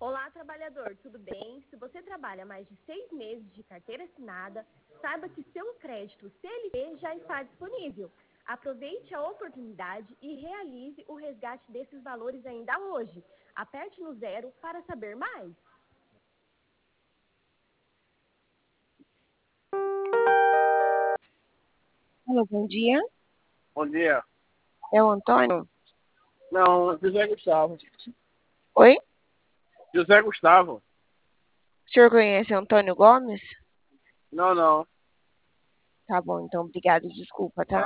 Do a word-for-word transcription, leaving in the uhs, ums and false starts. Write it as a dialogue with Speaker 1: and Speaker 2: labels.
Speaker 1: Olá, trabalhador, tudo bem? Se você trabalha mais de seis meses de carteira assinada, saiba que seu crédito C L T já está disponível. Aproveite a oportunidade e realize o resgate desses valores ainda hoje. Aperte no zero para saber mais.
Speaker 2: Alô, bom dia.
Speaker 3: Bom dia.
Speaker 2: É o Antônio?
Speaker 3: Não, José Gustavo.
Speaker 2: Oi?
Speaker 3: José Gustavo?
Speaker 2: O senhor conhece Antônio Gomes?
Speaker 3: Não, não.
Speaker 2: Tá bom, então obrigado, desculpa, tá?